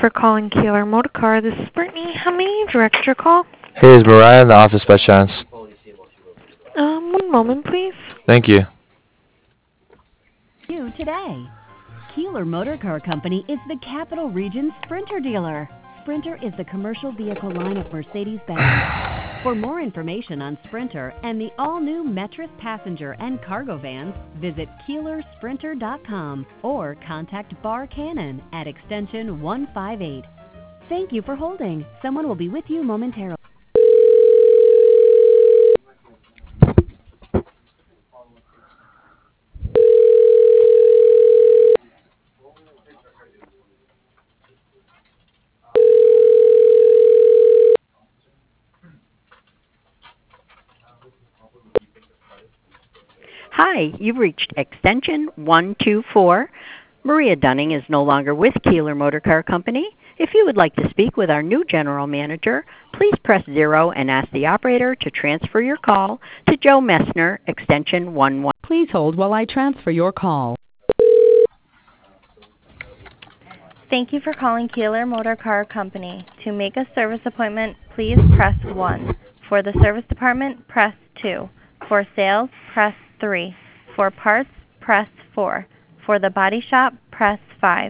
for calling Keeler Motorcar. This is Brittany. How may I direct your call? Hey, is Mariah in the office by chance? One moment, please. Thank you. You today. Keeler Motor Car Company is the Capital Region Sprinter dealer. Sprinter is the commercial vehicle line of Mercedes-Benz. For more information on Sprinter and the all-new Metris passenger and cargo vans, visit KeelerSprinter.com or contact Bar Cannon at extension 158. Thank you for holding. Someone will be with you momentarily. Hi, you've reached extension 124. Maria Dunning is no longer with Keeler Motor Car Company. If you would like to speak with our new general manager, please press 0 and ask the operator to transfer your call to Joe Messner, extension 11. Please hold while I transfer your call. Thank you for calling Keeler Motor Car Company. To make a service appointment, please press 1. For the service department, press 2. For sales, press 3. For parts, press 4. For the body shop, press 5.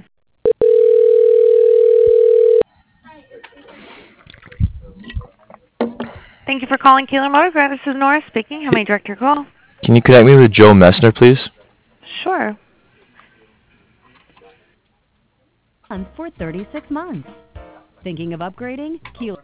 Thank you for calling Keeler Motorcar. This is Nora speaking. How may I direct your call? Can you connect me with Joe Messner, please? Sure. For 36 months. Thinking of upgrading? Keeler.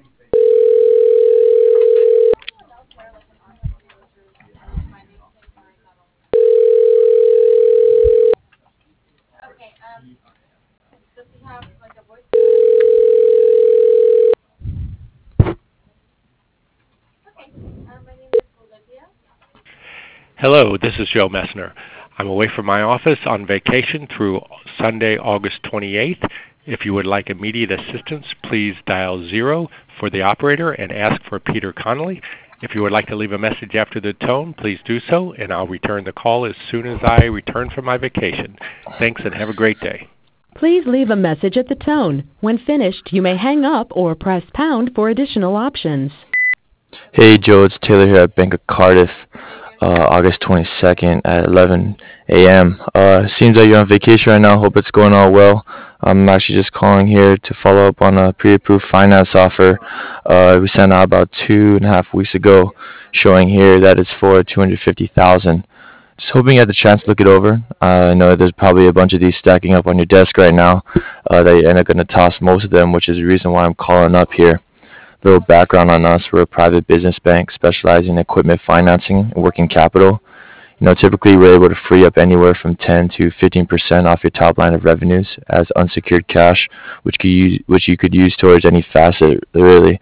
Hello, this is Joe Messner. I'm away from my office on vacation through Sunday, August 28th. If you would like immediate assistance, please dial 0 for the operator and ask for Peter Connolly. If you would like to leave a message after the tone, please do so, and I'll return the call as soon as I return from my vacation. Thanks, and have a great day. Please leave a message at the tone. When finished, you may hang up or press pound for additional options. Hey, Joe, it's Taylor here at Bank of Cardiff, August 22nd at 11 a.m. Seems like you're on vacation right now. Hope it's going all well. I'm actually just calling here to follow up on a pre-approved finance offer we sent out about 2.5 weeks ago, showing here that it's for $250,000. Just hoping you had the chance to look it over. I know there's probably a bunch of these stacking up on your desk right now that you end up going to toss most of them, which is the reason why I'm calling up here. A little background on us: we're a private business bank specializing in equipment financing and working capital. Typically we're able to free up anywhere from 10 to 15% off your top line of revenues as unsecured cash, which you could use towards any facet, really.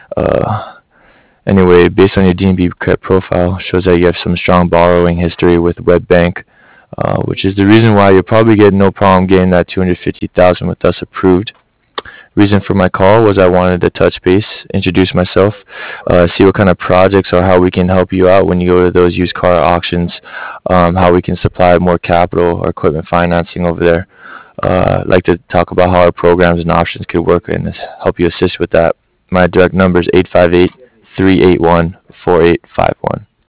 Anyway, based on your DNB credit profile, shows that you have some strong borrowing history with WebBank, which is the reason why you're probably getting no problem getting that $250,000 with us approved. Reason for my call was I wanted to touch base, introduce myself, see what kind of projects or how we can help you out when you go to those used car auctions, how we can supply more capital or equipment financing over there. I'd like to talk about how our programs and options could work and help you assist with that. My direct number is 858-381-4851.